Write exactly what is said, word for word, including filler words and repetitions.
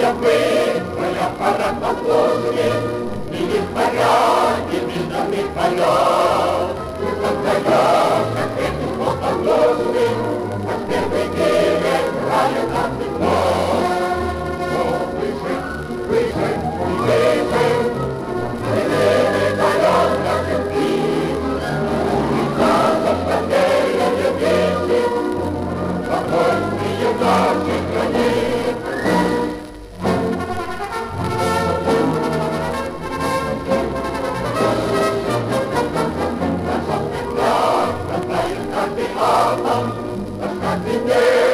Твоя вы, твоя пора послушки, или в порядке виданы поля. И когда я, как эти фотоложки, как первый день играю на всегда. Но выше, выше и выше, выше поля на любви. И надо, что верили вещи, спокойствие наших границ. Каждый день